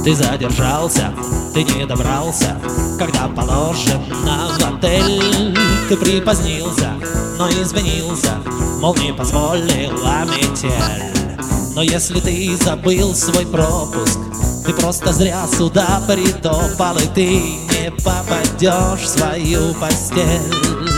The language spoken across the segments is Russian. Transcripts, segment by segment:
Ты задержался, ты не добрался, когда положено в отель. Ты припозднился, но извинился, мол, не позволила метель. Но если ты забыл свой пропуск, ты просто зря сюда притопал, и ты не попадешь в свою постель.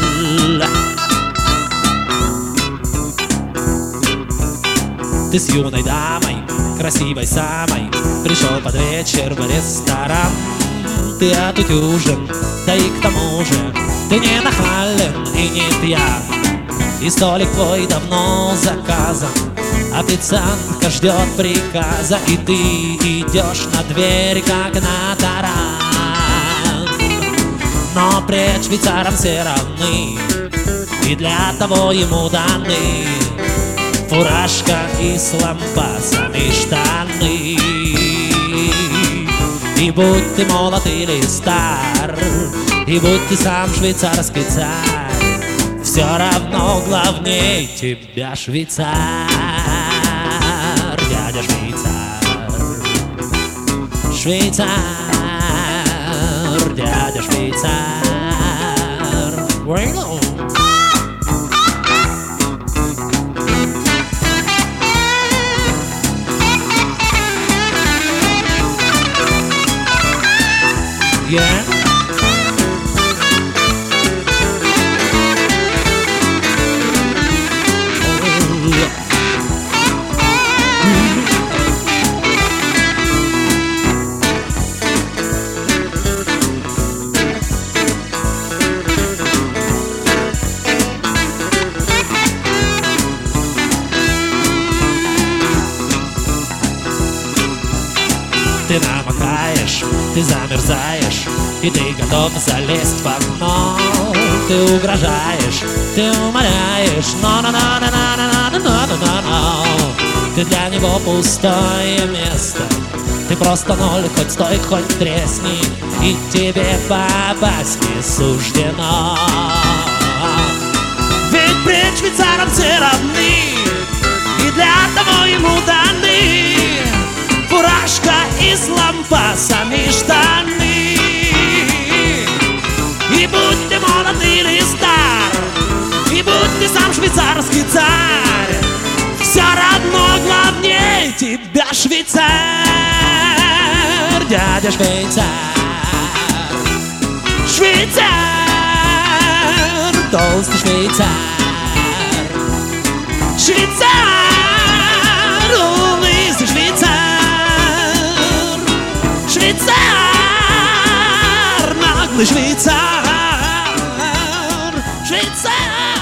Ты с юной дамой, красивой самой, пришел под вечер в ресторан. Ты отутюжен, да и к тому же ты не нахален и не пьян. И столик твой давно заказан, официантка ждет приказа, и ты идешь на дверь, как на таран. Но пред швейцаром все равны, и для того ему даны фуражка и с лампасами штаны. И будь ты молод или стар, и будь ты сам швейцарский царь, все равно главней тебя швейцар, дядя швейцар. Швейцар, дядя швейцар. Yeah. Ты намокаешь, ты замерзаешь, и ты готов залезть в окно. Ты угрожаешь, ты умоляешь, но ты для него пустое место. Ты просто ноль, хоть стой, хоть тресни, и тебе попасть не суждено. Ведь пред швейцаром все равны, и для того ему даны фуражка и с лампасами штаны. И будь ты молод или стар, и будь ты сам швейцарский царь, все равно главнее тебя швейцар, дядя швейцар. Швейцар, толстый швейцар. Швейцар, лысый швейцар. Швейцар, наглый швейцар. Швейцар.